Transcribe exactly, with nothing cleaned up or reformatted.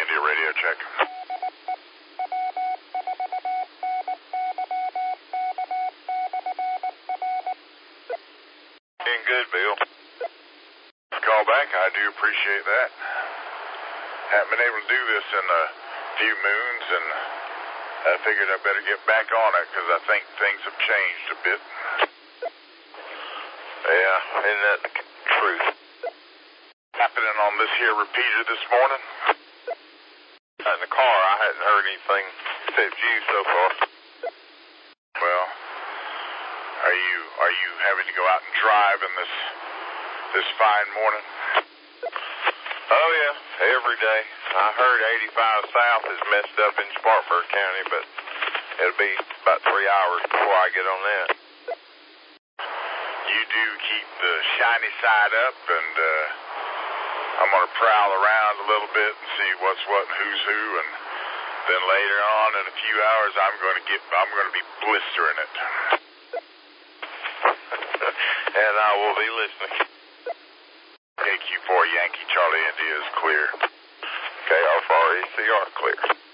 India radio check. Doing good, Bill. Call back, I do appreciate that. Haven't been able to do this in a few moons, and I figured I better get back on it because I think things have changed a bit. Yeah, isn't that the truth? Happening on this here repeater this morning? In the car, I hadn't heard anything except you so far. Well, are you are you having to go out and drive in this this fine morning? Oh yeah, every day. I heard eighty-five South is messed up in Spartanburg County, but it'll be about three hours before I get on that. You do keep the shiny side up, and uh, I'm going to prowl around a little bit and see what's what and who's who, and then later on in a few hours I'm going to get I'm going to be blistering it. And I will be listening. A Q four Yankee Charlie India is clear. K R four E C R clear.